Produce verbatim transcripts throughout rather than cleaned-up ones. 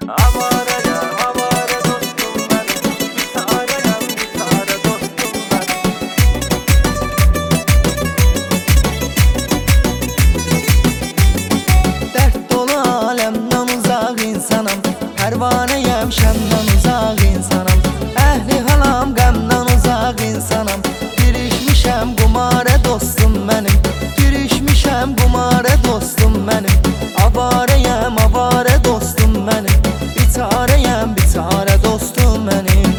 Avarayam avara dostum benim, bir tarayam bir tara dostum benim. Dert dolu alemden uzak insanım, pervaneyem şemden uzak insanım. Ehli halam qəmdən uzak insanım, girişmişəm qumara dostum benim, girişmişəm qumara dostum benim. Avarayam avara dostum benim, bir tarayam bir tara dostum benim.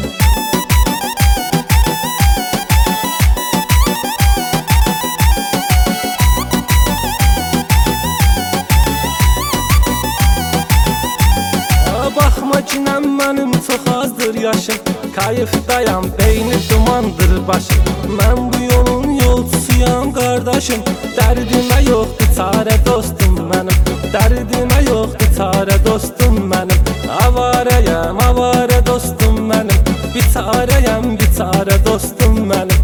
Baxma ki nəm mənim çox azdır yaşım, kayıfdayam, beyni dumandır başım. Mən bu yolun yolcusuyam qardaşım, dərdimə yoxdur çarə dostum mənim, dərdimə yoxdur çarə dostum mənim. Avarayam avara dostum mənim, bir çarəyəm bir çarə dostum mənim.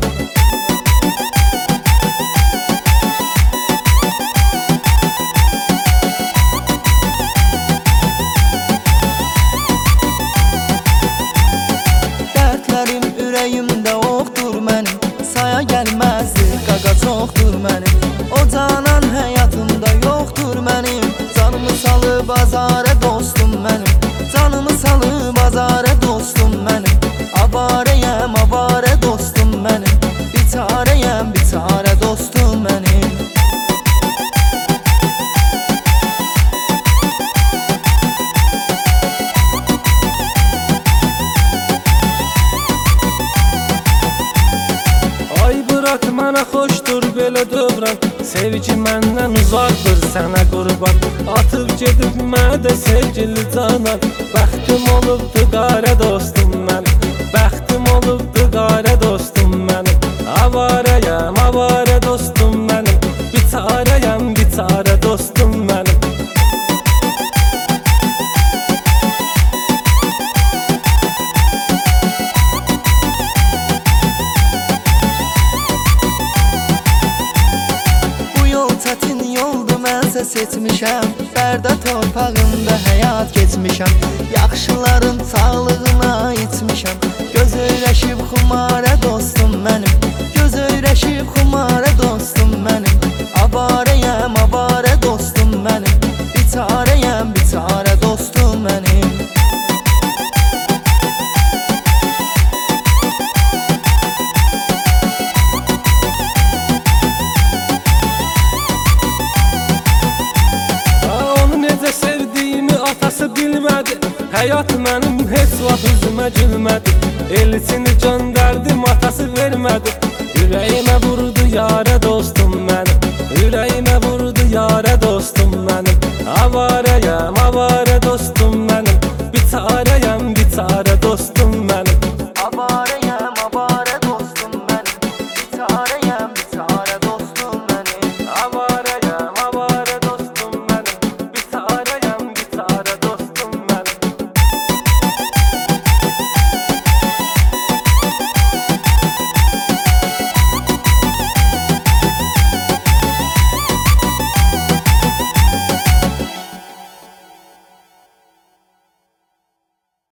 Dertlerim ürəyimdə oxdur mənim, saya gəlməzdir qaqa çoxdur mənim. O canan həyatımda yoxdur mənim, canımı salıb azara dostum mənim, canımı salıb azara dostum mənim. Avarayam avara dostum mənim, bir çarəyəm bir çarə dostum mənim. Ay bırak mənə xoşdur belə dövrən, sevgi məndən uzaqdır sənə qurban. Atıb gedib mədə sevgili canan, bəxtim olubdu qarə dostum mənim, bəxtim olubdu qarə dostum mənim. Avarayam avara dostum mənim, bir çarəyəm bir çarə dostum mənim. Çətin yoldu mənsə seçmişəm, Bərdə torpağında həyat keçmişəm. Yaxşıların sağlığına içmişəm, göz öyrəşib xumara dostum mənim, göz öyrəşib xumara dostum mənim. Avarayam avara dostum mənim, bir çarəyəm bir çarə dostum mənim. Necə sevdiyimi atası bilmədi, həyat mənim heç vaxt üzümə gülmədi. Elçini göndərdim, atası vermədi, ürəyimə vurdu yarə dostum mən.